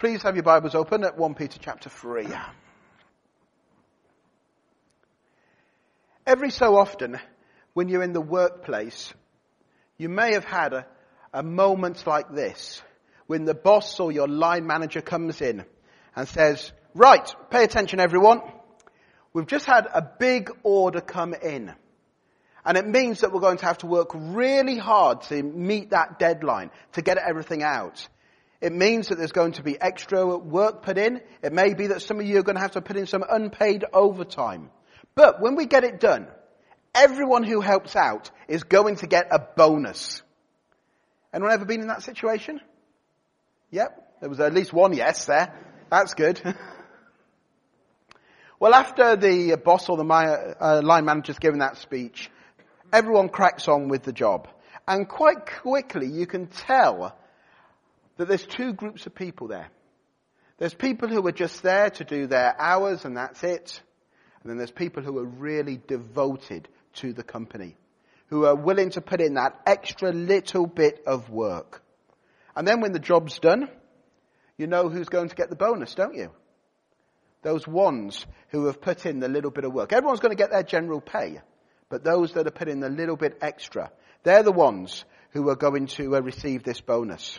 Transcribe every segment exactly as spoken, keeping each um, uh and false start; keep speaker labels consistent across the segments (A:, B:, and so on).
A: please have your Bibles open at First Peter chapter three. Every so often, when you're in the workplace, you may have had a, a moment like this, when the boss or your line manager comes in and says, right, pay attention everyone. We've just had a big order come in. And it means that we're going to have to work really hard to meet that deadline, to get everything out. It means that there's going to be extra work put in. It may be that some of you are going to have to put in some unpaid overtime. But when we get it done, everyone who helps out is going to get a bonus. Anyone ever been in that situation? Yep, there was at least one yes there. That's good. Well, after the boss or the line manager's given that speech, everyone cracks on with the job. And quite quickly you can tell that there's two groups of people there. There's people who are just there to do their hours and that's it. And then there's people who are really devoted to the company, who are willing to put in that extra little bit of work. And then when the job's done, you know who's going to get the bonus, don't you? Those ones who have put in the little bit of work. Everyone's going to get their general pay. But those that are put in the little bit extra, they're the ones who are going to uh, receive this bonus.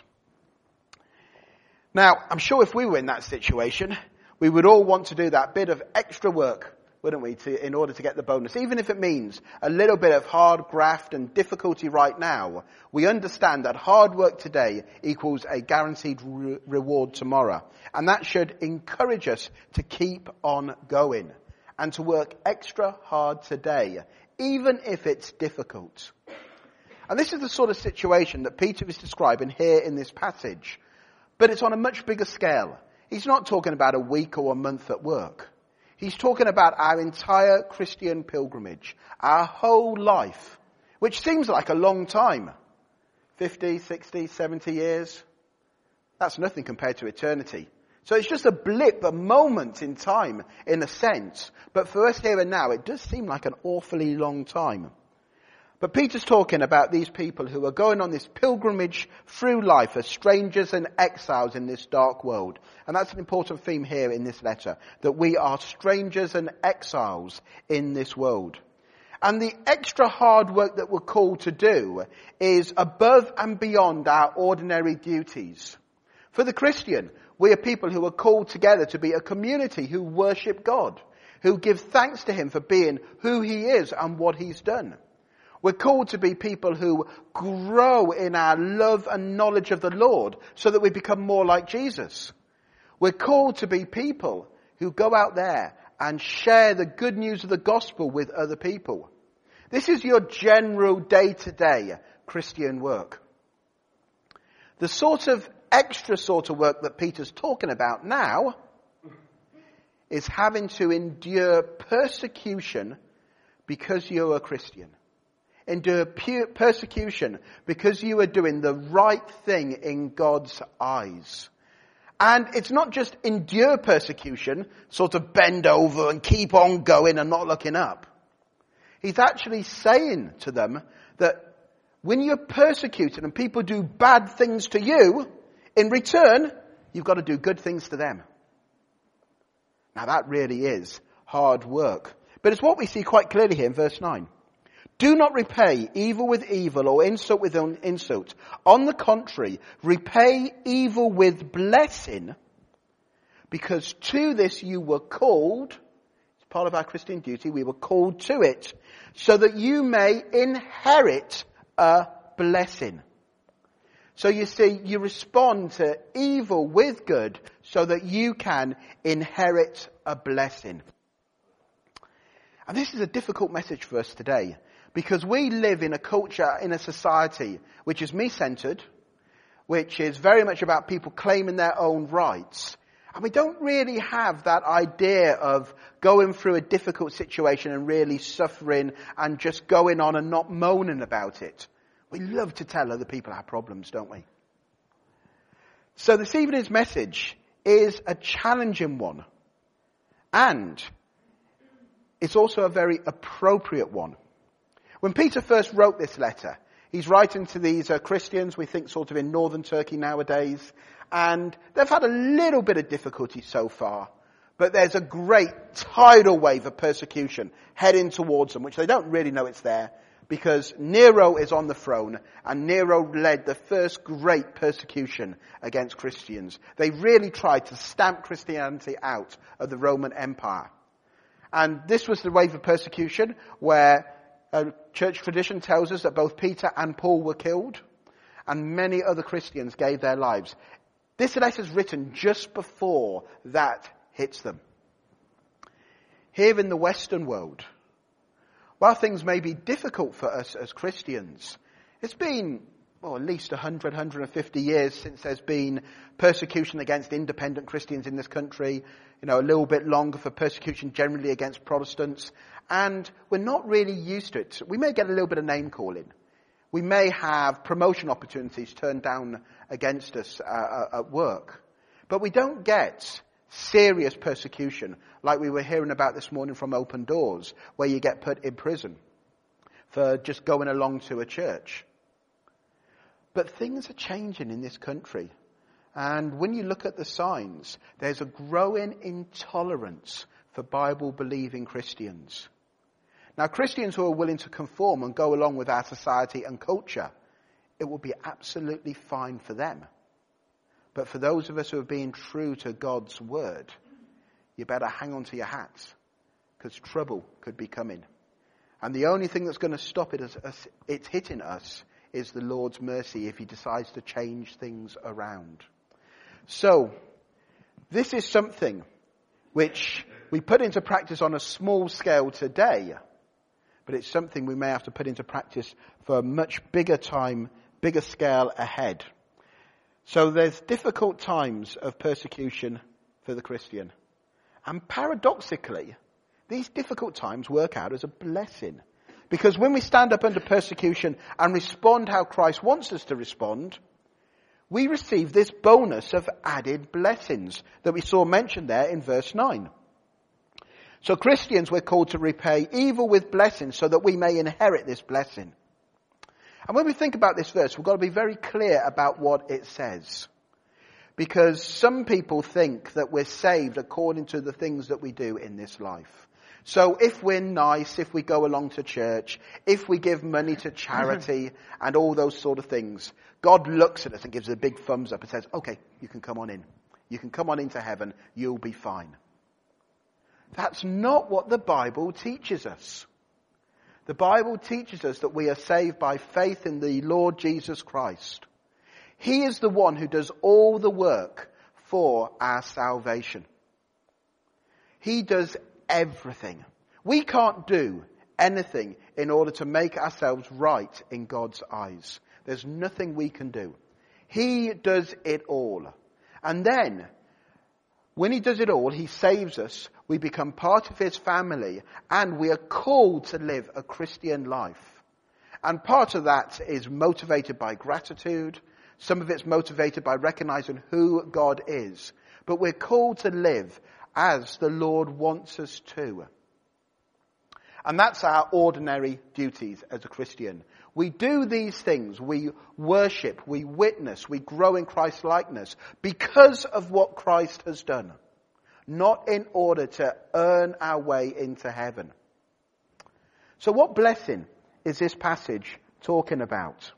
A: Now, I'm sure if we were in that situation, we would all want to do that bit of extra work, wouldn't we, to, in order to get the bonus. Even if it means a little bit of hard graft and difficulty right now, we understand that hard work today equals a guaranteed re- reward tomorrow. And that should encourage us to keep on going and to work extra hard today, even if it's difficult. And this is the sort of situation that Peter is describing here in this passage. But it's on a much bigger scale. He's not talking about a week or a month at work. He's talking about our entire Christian pilgrimage, our whole life, which seems like a long time. fifty, sixty, seventy years. That's nothing compared to eternity. So it's just a blip, a moment in time, in a sense. But for us here and now, it does seem like an awfully long time. But Peter's talking about these people who are going on this pilgrimage through life as strangers and exiles in this dark world. And that's an important theme here in this letter, that we are strangers and exiles in this world. And the extra hard work that we're called to do is above and beyond our ordinary duties. For the Christian, we are people who are called together to be a community who worship God, who give thanks to him for being who he is and what he's done. We're called to be people who grow in our love and knowledge of the Lord so that we become more like Jesus. We're called to be people who go out there and share the good news of the gospel with other people. This is your general day-to-day Christian work. The sort of extra sort of work that Peter's talking about now is having to endure persecution because you're a Christian. Endure persecution because you are doing the right thing in God's eyes. And it's not just endure persecution, sort of bend over and keep on going and not looking up. He's actually saying to them that when you're persecuted and people do bad things to you, in return, you've got to do good things to them. Now that really is hard work. But it's what we see quite clearly here in verse nine. Do not repay evil with evil or insult with insult. On the contrary, repay evil with blessing, because to this you were called. It's part of our Christian duty. We were called to it so that you may inherit a blessing. So you see, you respond to evil with good so that you can inherit a blessing. And this is a difficult message for us today. Because we live in a culture, in a society, which is me-centered, which is very much about people claiming their own rights. And we don't really have that idea of going through a difficult situation and really suffering and just going on and not moaning about it. We love to tell other people our problems, don't we? So this evening's message is a challenging one. And it's also a very appropriate one. When Peter first wrote this letter, He's writing to these uh, Christians, we think sort of in northern Turkey nowadays, and they've had a little bit of difficulty so far. But there's a great tidal wave of persecution heading towards them, which they don't really know it's there, because Nero is on the throne, and Nero led the first great persecution against Christians. They really tried to stamp Christianity out of the Roman Empire. And this was the wave of persecution where uh, church tradition tells us that both Peter and Paul were killed, and many other Christians gave their lives. This letter is written just before that hits them. Here in the Western world, while things may be difficult for us as Christians, it's been, well, at least one hundred, one hundred fifty years since there's been persecution against independent Christians in this country, you know, a little bit longer for persecution generally against Protestants, and we're not really used to it. We may get a little bit of name calling. We may have promotion opportunities turned down against us uh, at work, but we don't get serious persecution like we were hearing about this morning from Open Doors, where you get put in prison for just going along to a church. But things are changing in this country. And when you look at the signs, there's a growing intolerance for Bible-believing Christians. Now, Christians who are willing to conform and go along with our society and culture, it will be absolutely fine for them. But for those of us who are being true to God's word, you better hang on to your hats, because trouble could be coming. And the only thing that's going to stop it as, as it's hitting us is the Lord's mercy if he decides to change things around. So, this is something which we put into practice on a small scale today, but it's something we may have to put into practice for a much bigger time, bigger scale ahead. So there's difficult times of persecution for the Christian. And paradoxically, these difficult times work out as a blessing. Because when we stand up under persecution and respond how Christ wants us to respond, we receive this bonus of added blessings that we saw mentioned there in verse nine. So Christians, we're called to repay evil with blessings so that we may inherit this blessing. And when we think about this verse, we've got to be very clear about what it says. Because some people think that we're saved according to the things that we do in this life. So if we're nice, if we go along to church, if we give money to charity and all those sort of things, God looks at us and gives us a big thumbs up and says, okay, you can come on in. You can come on into heaven. You'll be fine. That's not what the Bible teaches us. The Bible teaches us that we are saved by faith in the Lord Jesus Christ. He is the one who does all the work for our salvation. He does everything. We can't do anything in order to make ourselves right in God's eyes. There's nothing we can do. He does it all. And then, when he does it all, he saves us. We become part of his family, and we are called to live a Christian life. And part of that is motivated by gratitude. Some of it's motivated by recognizing who God is. But we're called to live as the Lord wants us to. And that's our ordinary duties as a Christian. We do these things. We worship, we witness, we grow in Christ's likeness because of what Christ has done. Not in order to earn our way into heaven. So what blessing is this passage talking about?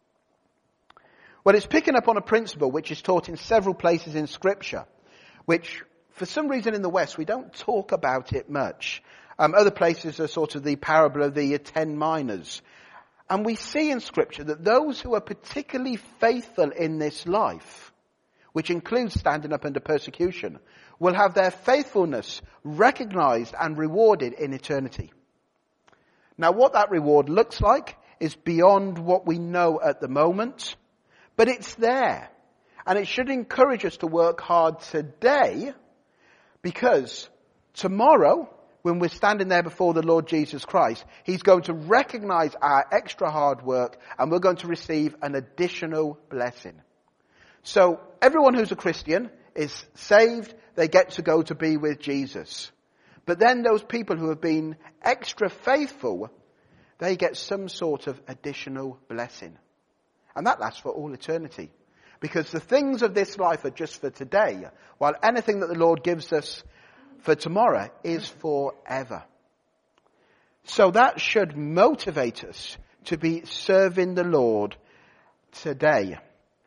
A: Well, it's picking up on a principle which is taught in several places in Scripture, which for some reason in the West we don't talk about it much. Um, other places are sort of the parable of the ten minas. And we see in Scripture that those who are particularly faithful in this life, which includes standing up under persecution, will have their faithfulness recognized and rewarded in eternity. Now, what that reward looks like is beyond what we know at the moment, but it's there. And it should encourage us to work hard today, because tomorrow, when we're standing there before the Lord Jesus Christ, he's going to recognize our extra hard work, and we're going to receive an additional blessing. So everyone who's a Christian is saved. They get to go to be with Jesus. But then those people who have been extra faithful, they get some sort of additional blessing. And that lasts for all eternity. Because the things of this life are just for today, while anything that the Lord gives us for tomorrow is forever. So that should motivate us to be serving the Lord today.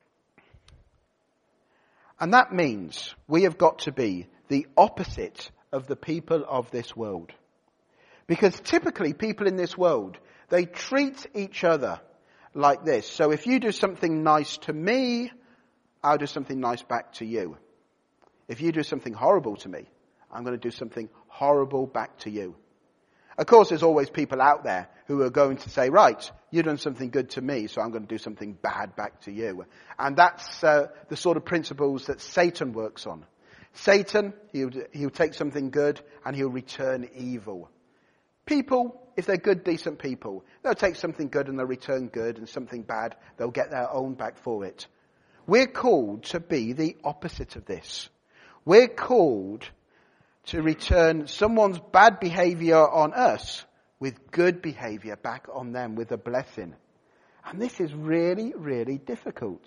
A: And that means we have got to be the opposite of the people of this world. Because typically people in this world, they treat each other like this. So if you do something nice to me, I'll do something nice back to you. If you do something horrible to me, I'm going to do something horrible back to you. Of course, there's always people out there who are going to say, right, you've done something good to me, so I'm going to do something bad back to you. And that's uh, the sort of principles that Satan works on. Satan, he'll, he'll take something good and he'll return evil. People, if they're good, decent people, they'll take something good and they'll return good, and something bad, they'll get their own back for it. We're called to be the opposite of this. We're called to return someone's bad behavior on us with good behavior back on them, with a blessing. And this is really, really difficult.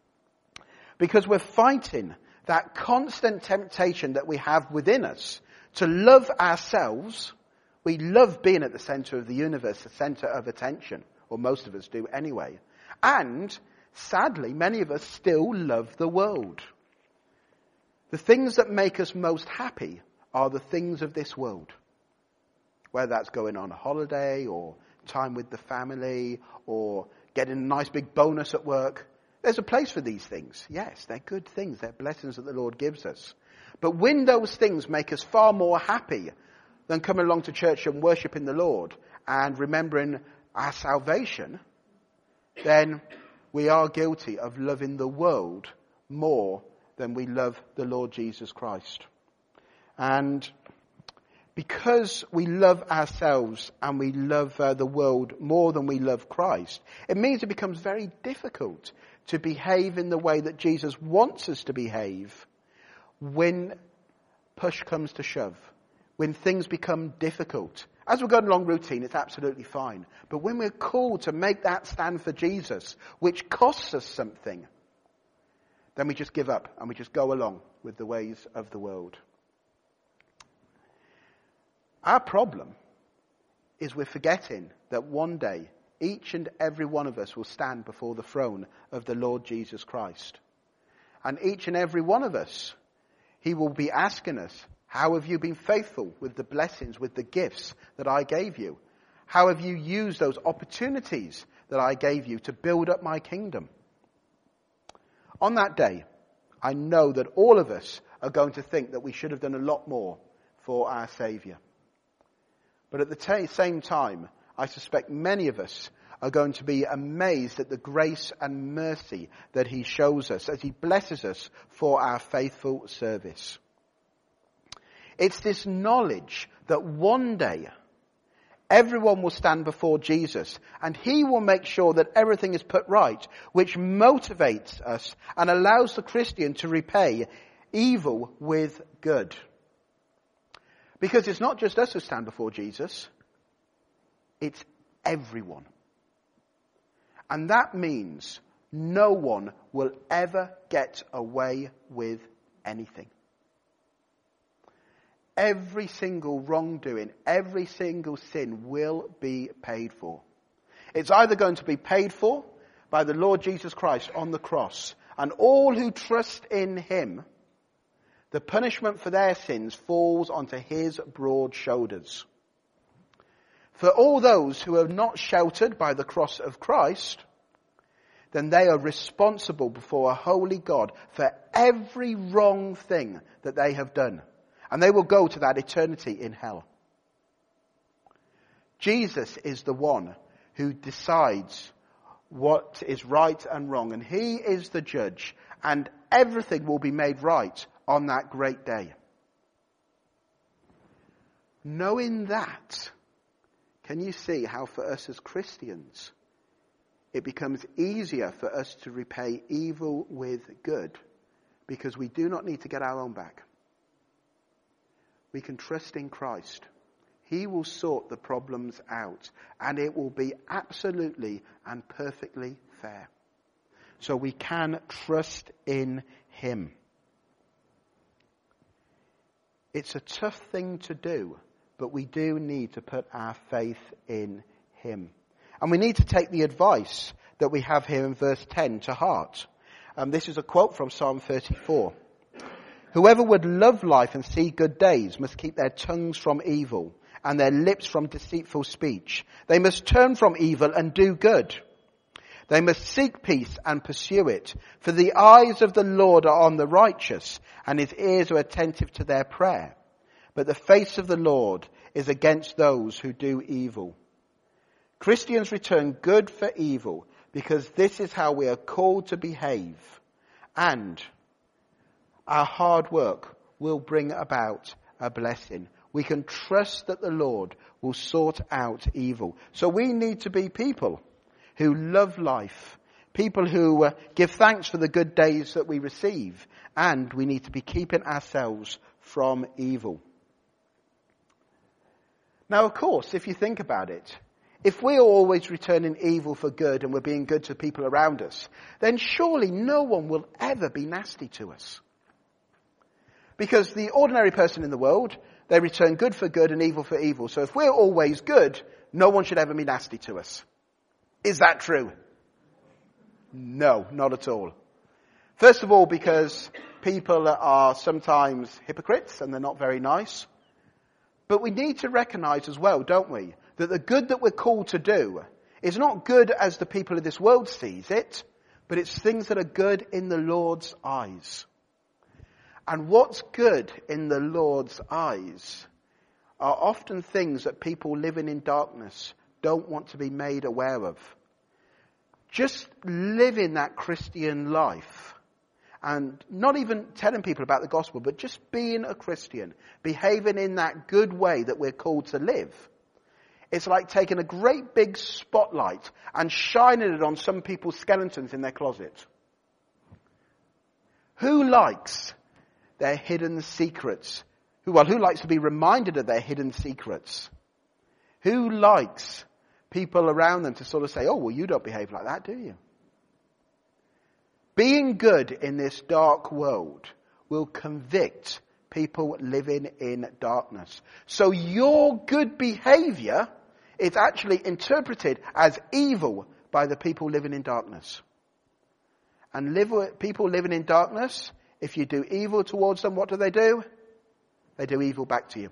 A: Because we're fighting that constant temptation that we have within us to love ourselves. We love being at the center of the universe, the center of attention, or most of us do anyway. And sadly, many of us still love the world. The things that make us most happy are the things of this world. Whether that's going on a holiday, or time with the family, or getting a nice big bonus at work. There's a place for these things. Yes, they're good things. They're blessings that the Lord gives us. But when those things make us far more happy than coming along to church and worshiping the Lord and remembering our salvation, then we are guilty of loving the world more than we love the Lord Jesus Christ. And because we love ourselves and we love uh, the world more than we love Christ, it means it becomes very difficult to behave in the way that Jesus wants us to behave when push comes to shove, when things become difficult. As we're going along routine, it's absolutely fine. But when we're called to make that stand for Jesus, which costs us something, then we just give up and we just go along with the ways of the world. Our problem is we're forgetting that one day each and every one of us will stand before the throne of the Lord Jesus Christ. And each and every one of us, he will be asking us, how have you been faithful with the blessings, with the gifts that I gave you? How have you used those opportunities that I gave you to build up my kingdom? On that day, I know that all of us are going to think that we should have done a lot more for our Saviour. But at the t- same time, I suspect many of us are going to be amazed at the grace and mercy that he shows us as he blesses us for our faithful service. It's this knowledge that one day everyone will stand before Jesus and he will make sure that everything is put right, which motivates us and allows the Christian to repay evil with good. Because it's not just us who stand before Jesus, it's everyone. And that means no one will ever get away with anything. Every single wrongdoing, every single sin will be paid for. It's either going to be paid for by the Lord Jesus Christ on the cross, and all who trust in him, the punishment for their sins falls onto his broad shoulders. For all those who are not sheltered by the cross of Christ, then they are responsible before a holy God for every wrong thing that they have done. And they will go to that eternity in hell. Jesus is the one who decides what is right and wrong. And he is the judge. And everything will be made right on that great day. Knowing that, can you see how for us as Christians, it becomes easier for us to repay evil with good, because we do not need to get our own back. We can trust in Christ. He will sort the problems out, and it will be absolutely and perfectly fair. So we can trust in him. It's a tough thing to do, but we do need to put our faith in him. And we need to take the advice that we have here in verse ten to heart. Um, this is a quote from Psalm thirty-four. Whoever would love life and see good days must keep their tongues from evil and their lips from deceitful speech. They must turn from evil and do good. They must seek peace and pursue it. For the eyes of the Lord are on the righteous, and his ears are attentive to their prayer. But the face of the Lord is against those who do evil. Christians return good for evil, because this is how we are called to behave. And our hard work will bring about a blessing. We can trust that the Lord will sort out evil. So we need to be people who love life, people who uh, give thanks for the good days that we receive, and we need to be keeping ourselves from evil. Now, of course, if you think about it, if we're always returning evil for good and we're being good to people around us, then surely no one will ever be nasty to us. Because the ordinary person in the world, they return good for good and evil for evil. So if we're always good, no one should ever be nasty to us. Is that true? No, not at all. First of all, because people are sometimes hypocrites and they're not very nice. But we need to recognize as well, don't we, that the good that we're called to do is not good as the people of this world sees it, but it's things that are good in the Lord's eyes. And what's good in the Lord's eyes are often things that people living in darkness don't want to be made aware of. Just living that Christian life and not even telling people about the gospel, but just being a Christian, behaving in that good way that we're called to live. It's like taking a great big spotlight and shining it on some people's skeletons in their closet. Who likes their hidden secrets? Who, well, who likes to be reminded of their hidden secrets? Who likes people around them to sort of say, oh, well, you don't behave like that, do you? Being good in this dark world will convict people living in darkness. So your good behavior is actually interpreted as evil by the people living in darkness. And live, people living in darkness, if you do evil towards them, what do they do? They do evil back to you.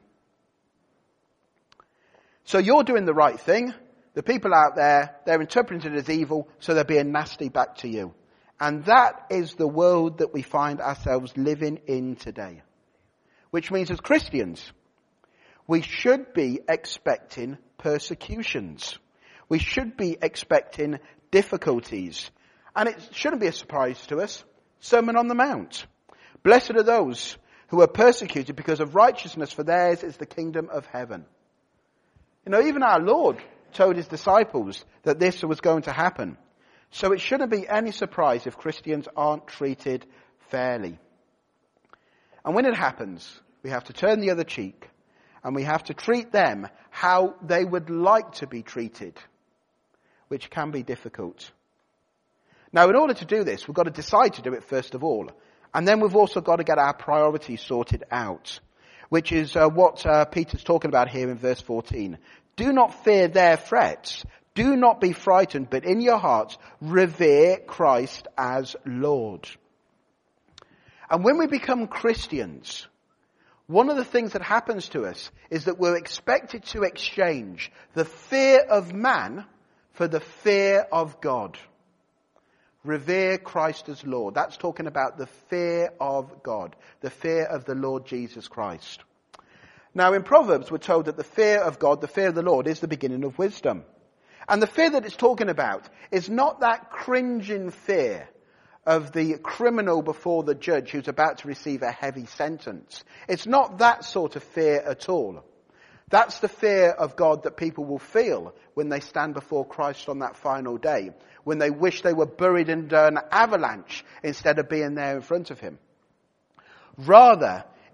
A: So you're doing the right thing. The people out there, they're interpreting it as evil, so they're being nasty back to you. And that is the world that we find ourselves living in today. Which means as Christians, we should be expecting persecutions. We should be expecting difficulties. And it shouldn't be a surprise to us. Sermon on the Mount. Blessed are those who are persecuted because of righteousness, for theirs is the kingdom of heaven. You know, even our Lord told his disciples that this was going to happen. So it shouldn't be any surprise if Christians aren't treated fairly. And when it happens, we have to turn the other cheek and we have to treat them how they would like to be treated, which can be difficult. Now, in order to do this, we've got to decide to do it first of all. And then we've also got to get our priorities sorted out, which is uh, what uh, Peter's talking about here in verse fourteen. Do not fear their threats. Do not be frightened, but in your hearts revere Christ as Lord. And when we become Christians, one of the things that happens to us is that we're expected to exchange the fear of man for the fear of God. Revere Christ as Lord. That's talking about the fear of God, the fear of the Lord Jesus Christ. Now in Proverbs we're told that the fear of God, the fear of the Lord, is the beginning of wisdom. And the fear that it's talking about is not that cringing fear of the criminal before the judge who's about to receive a heavy sentence. It's not that sort of fear at all. That's the fear of God that people will feel when they stand before Christ on that final day, when they wish they were buried under an avalanche instead of being there in front of him. Rather,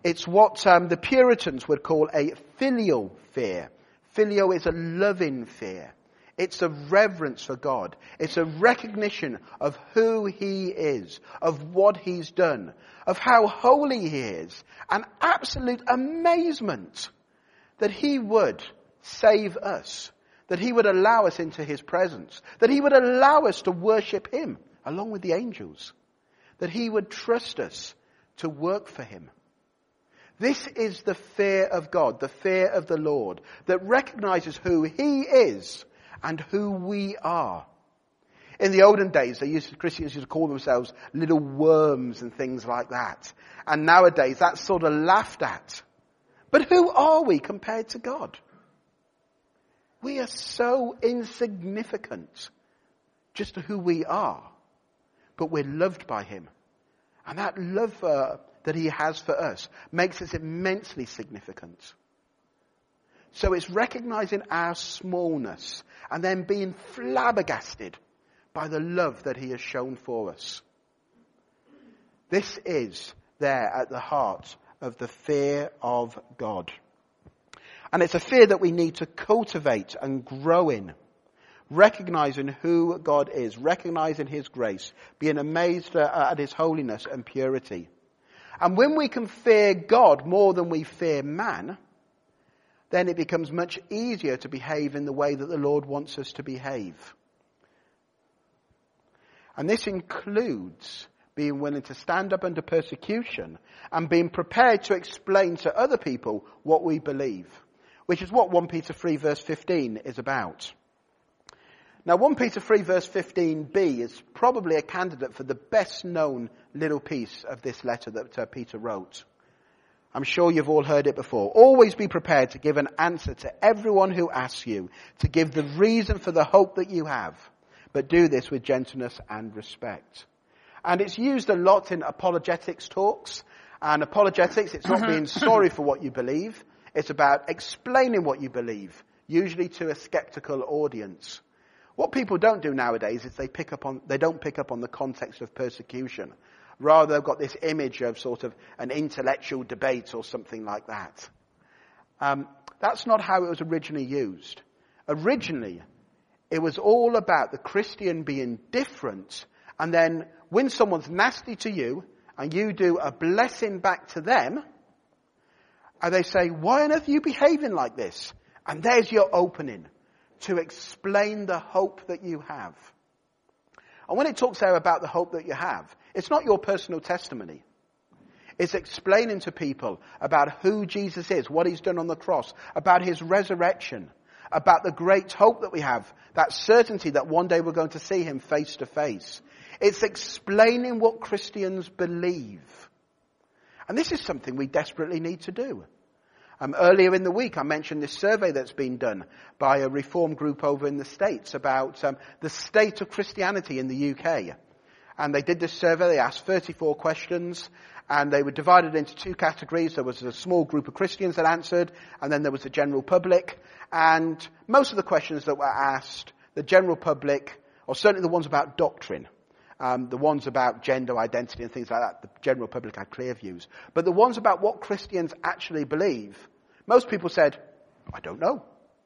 A: It's what um, the Puritans would call a filial fear. Filial is a loving fear. It's a reverence for God. It's a recognition of who he is, of what he's done, of how holy he is, an absolute amazement that he would save us, that he would allow us into his presence, that he would allow us to worship him along with the angels, that he would trust us to work for him. This is the fear of God, the fear of the Lord, that recognizes who he is and who we are. In the olden days, they used, Christians used to call themselves little worms and things like that. And nowadays, that's sort of laughed at. But who are we compared to God? We are so insignificant just to who we are. But we're loved by him. And that love uh, that he has for us makes us immensely significant. So it's recognizing our smallness and then being flabbergasted by the love that he has shown for us. This is there at the heart of the fear of God. And it's a fear that we need to cultivate and grow in. Recognizing who God is, recognizing his grace, being amazed at his holiness and purity. And when we can fear God more than we fear man, then it becomes much easier to behave in the way that the Lord wants us to behave. And this includes being willing to stand up under persecution and being prepared to explain to other people what we believe, which is what First Peter three verse fifteen is about. Now, First Peter three verse fifteen b is probably a candidate for the best known little piece of this letter that uh, Peter wrote. I'm sure you've all heard it before. Always be prepared to give an answer to everyone who asks you, to give the reason for the hope that you have, but do this with gentleness and respect. And it's used a lot in apologetics talks. And apologetics, it's not being sorry for what you believe. It's about explaining what you believe, usually to a skeptical audience. What people don't do nowadays is they pick up on, they don't pick up on the context of persecution. Rather, they've got this image of sort of an intellectual debate or something like that. Um, that's not how it was originally used. Originally, it was all about the Christian being different, and then when someone's nasty to you, and you do a blessing back to them, and they say, why on earth are you behaving like this? And there's your opening to explain the hope that you have. And when it talks there about the hope that you have, it's not your personal testimony. It's explaining to people about who Jesus is, what he's done on the cross, about his resurrection, about the great hope that we have, that certainty that one day we're going to see him face to face. It's explaining what Christians believe. And this is something we desperately need to do. Um, earlier in the week, I mentioned this survey that's been done by a reform group over in the States about um, the state of Christianity in the U K. And they did this survey. They asked thirty-four questions, and they were divided into two categories. There was a small group of Christians that answered, and then there was the general public. And most of the questions that were asked, the general public, or certainly the ones about doctrine, Um, the ones about gender identity and things like that, the general public had clear views. But the ones about what Christians actually believe, most people said, I don't know.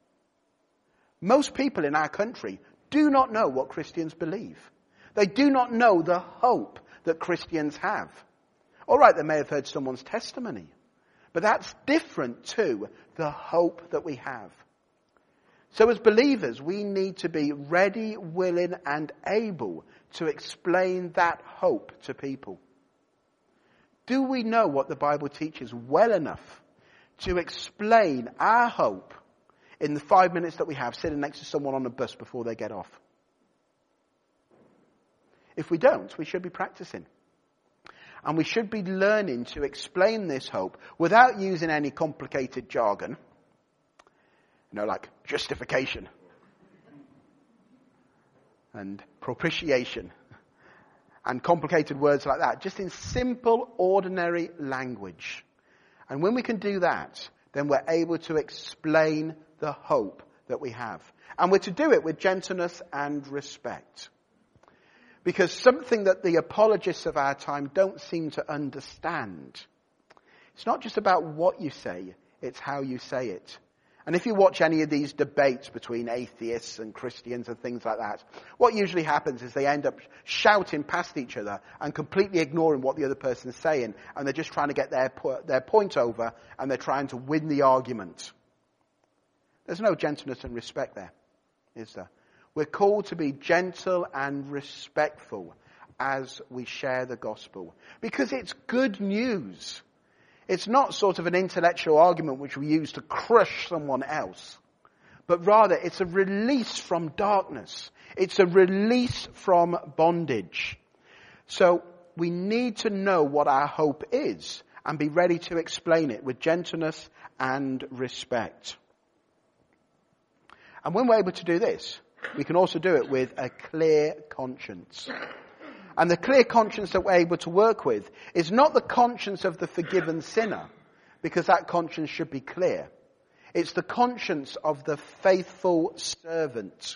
A: Most people in our country do not know what Christians believe. They do not know the hope that Christians have. All right, they may have heard someone's testimony, but that's different to the hope that we have. So as believers, we need to be ready, willing, and able to explain that hope to people. Do we know what the Bible teaches well enough to explain our hope in the five minutes that we have sitting next to someone on a bus before they get off? If we don't, we should be practicing. And we should be learning to explain this hope without using any complicated jargon. You know, like justification and propitiation and complicated words like that. Just in simple, ordinary language. And when we can do that, then we're able to explain the hope that we have. And we're to do it with gentleness and respect. Because something that the apologists of our time don't seem to understand It's not just about what you say, it's how you say it. And if you watch any of these debates between atheists and Christians and things like that, what usually happens is they end up shouting past each other and completely ignoring what the other person is saying, and they're just trying to get their their point over, and they're trying to win the argument. There's no gentleness and respect there, is there? We're called to be gentle and respectful as we share the gospel, because it's good news. It's not sort of an intellectual argument which we use to crush someone else, but rather it's a release from darkness. It's a release from bondage. So we need to know what our hope is and be ready to explain it with gentleness and respect. And when we're able to do this, we can also do it with a clear conscience. And the clear conscience that we're able to work with is not the conscience of the forgiven sinner, because that conscience should be clear. It's the conscience of the faithful servant.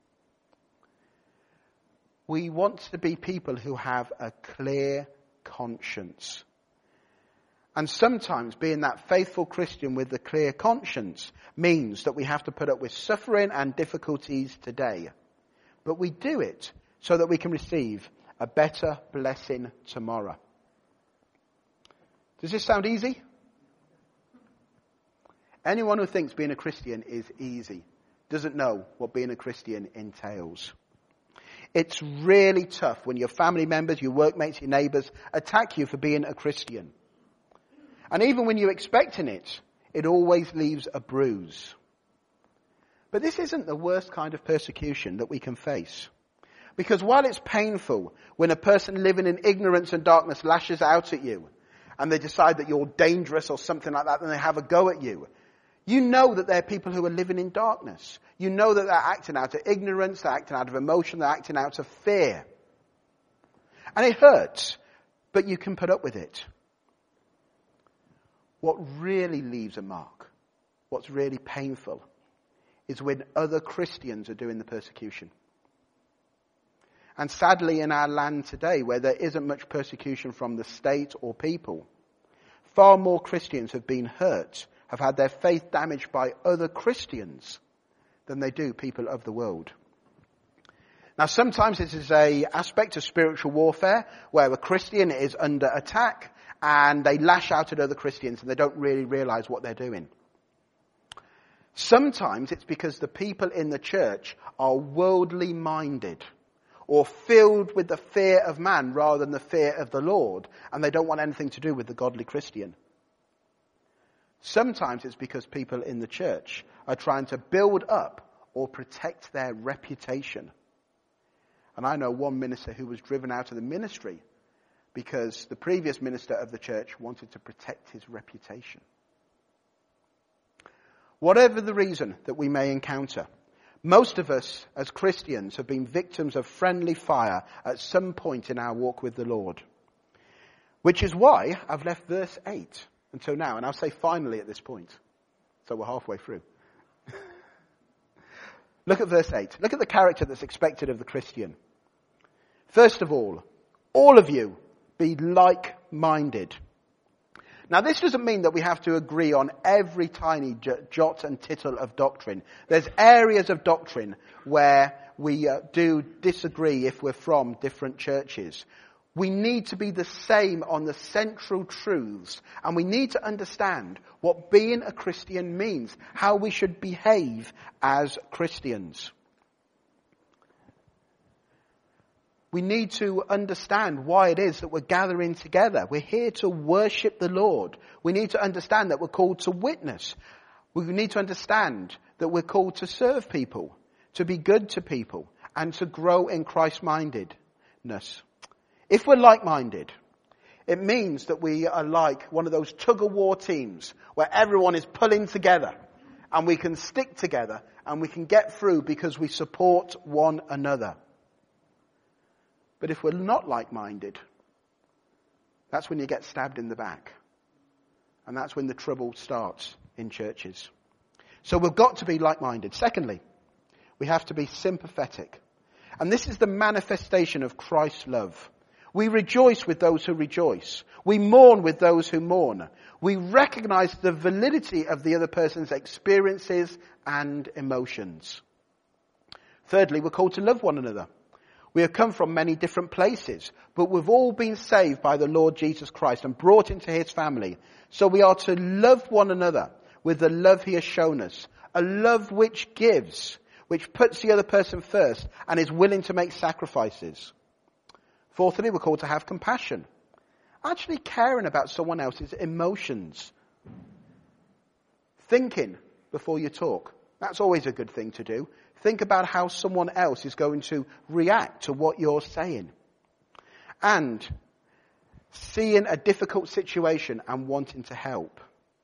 A: We want to be people who have a clear conscience. And sometimes being that faithful Christian with the clear conscience means that we have to put up with suffering and difficulties today. But we do it so that we can receive a better blessing tomorrow. Does this sound easy? Anyone who thinks being a Christian is easy doesn't know what being a Christian entails. It's really tough when your family members, your workmates, your neighbours attack you for being a Christian. And even when you're expecting it, it always leaves a bruise. But this isn't the worst kind of persecution that we can face. Because while it's painful when a person living in ignorance and darkness lashes out at you and they decide that you're dangerous or something like that and they have a go at you, you know that there are people who are living in darkness. You know that they're acting out of ignorance, they're acting out of emotion, they're acting out of fear. And it hurts, but you can put up with it. What really leaves a mark, what's really painful, is when other Christians are doing the persecution. And sadly, in our land today, where there isn't much persecution from the state or people, far more Christians have been hurt, have had their faith damaged by other Christians than they do people of the world. Now, sometimes this is an aspect of spiritual warfare where a Christian is under attack and they lash out at other Christians and they don't really realize what they're doing. Sometimes it's because the people in the church are worldly minded, or filled with the fear of man rather than the fear of the Lord, and they don't want anything to do with the godly Christian. Sometimes it's because people in the church are trying to build up or protect their reputation. And I know one minister who was driven out of the ministry because the previous minister of the church wanted to protect his reputation. Whatever the reason that we may encounter, most of us as Christians have been victims of friendly fire at some point in our walk with the Lord. Which is why I've left verse eight until now. And I'll say finally at this point. So we're halfway through. Look at verse eight. Look at the character that's expected of the Christian. First of all, all of you be like-minded. Now, this doesn't mean that we have to agree on every tiny jot and tittle of doctrine. There's areas of doctrine where we uh, do disagree if we're from different churches. We need to be the same on the central truths, and we need to understand what being a Christian means, how we should behave as Christians. We need to understand why it is that we're gathering together. We're here to worship the Lord. We need to understand that we're called to witness. We need to understand that we're called to serve people, to be good to people, and to grow in Christ-mindedness. If we're like-minded, it means that we are like one of those tug-of-war teams where everyone is pulling together and we can stick together and we can get through because we support one another. But if we're not like-minded, that's when you get stabbed in the back. And that's when the trouble starts in churches. So we've got to be like-minded. Secondly, we have to be sympathetic. And this is the manifestation of Christ's love. We rejoice with those who rejoice. We mourn with those who mourn. We recognize the validity of the other person's experiences and emotions. Thirdly, we're called to love one another. We have come from many different places, but we've all been saved by the Lord Jesus Christ and brought into his family. So we are to love one another with the love he has shown us. A love which gives, which puts the other person first and is willing to make sacrifices. Fourthly, we're called to have compassion. Actually caring about someone else's emotions. Thinking before you talk. That's always a good thing to do. Think about how someone else is going to react to what you're saying. And seeing a difficult situation and wanting to help.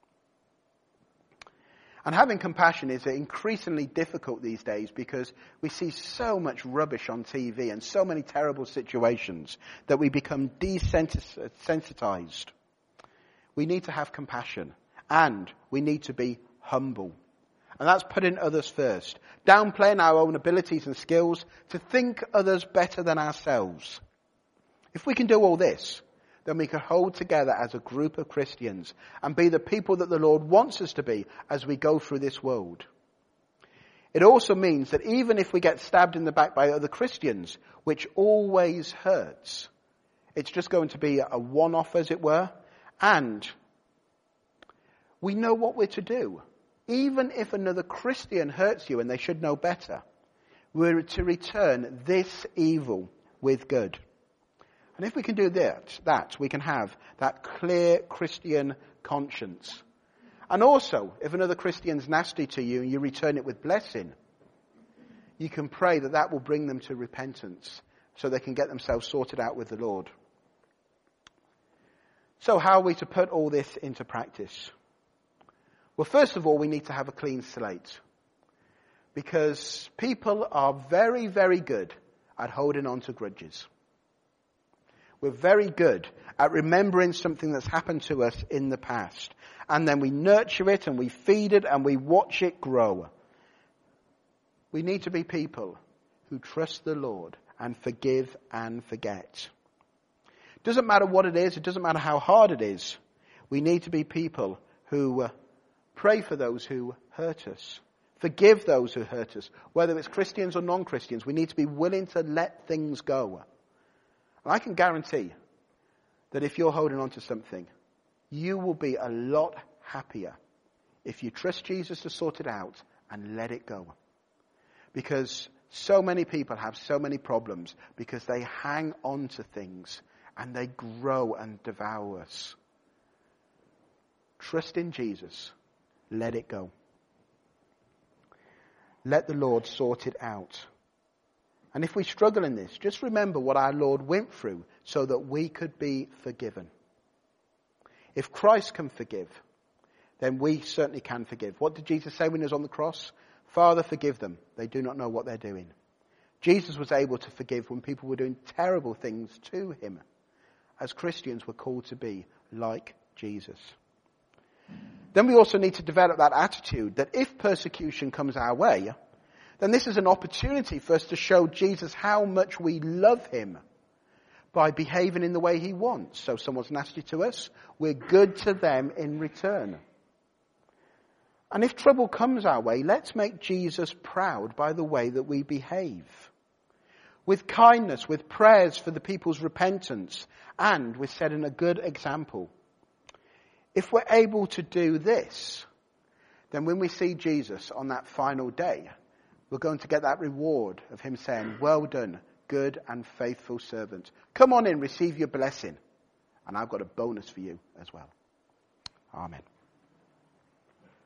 A: And having compassion is increasingly difficult these days because we see so much rubbish on T V and so many terrible situations that we become desensitized. We need to have compassion and we need to be humble. And that's putting others first. Downplaying our own abilities and skills to think others better than ourselves. If we can do all this, then we can hold together as a group of Christians and be the people that the Lord wants us to be as we go through this world. It also means that even if we get stabbed in the back by other Christians, which always hurts, it's just going to be a one-off, as it were, and we know what we're to do. Even if another Christian hurts you and they should know better, we're to return this evil with good. And if we can do that, that, we can have that clear Christian conscience. And also, if another Christian's nasty to you and you return it with blessing, you can pray that that will bring them to repentance so they can get themselves sorted out with the Lord. So how are we to put all this into practice? Well, first of all, we need to have a clean slate. Because people are very, very good at holding on to grudges. We're very good at remembering something that's happened to us in the past. And then we nurture it and we feed it and we watch it grow. We need to be people who trust the Lord and forgive and forget. It doesn't matter what it is. It doesn't matter how hard it is. We need to be people who uh, pray for those who hurt us. Forgive those who hurt us. Whether it's Christians or non-Christians, we need to be willing to let things go. And I can guarantee that if you're holding on to something, you will be a lot happier if you trust Jesus to sort it out and let it go. Because so many people have so many problems because they hang on to things and they grow and devour us. Trust in Jesus. Let it go. Let the Lord sort it out. And if we struggle in this, just remember what our Lord went through so that we could be forgiven. If Christ can forgive, then we certainly can forgive. What did Jesus say when he was on the cross? Father, forgive them. They do not know what they're doing. Jesus was able to forgive when people were doing terrible things to him. As Christians, we're called to be like Jesus. Then we also need to develop that attitude that if persecution comes our way, then this is an opportunity for us to show Jesus how much we love him by behaving in the way he wants. So if someone's nasty to us, we're good to them in return. And if trouble comes our way, let's make Jesus proud by the way that we behave. With kindness, with prayers for the people's repentance, and with setting a good example. If we're able to do this, then when we see Jesus on that final day, we're going to get that reward of him saying, well done, good and faithful servant. Come on in, receive your blessing. And I've got a bonus for you as well. Amen.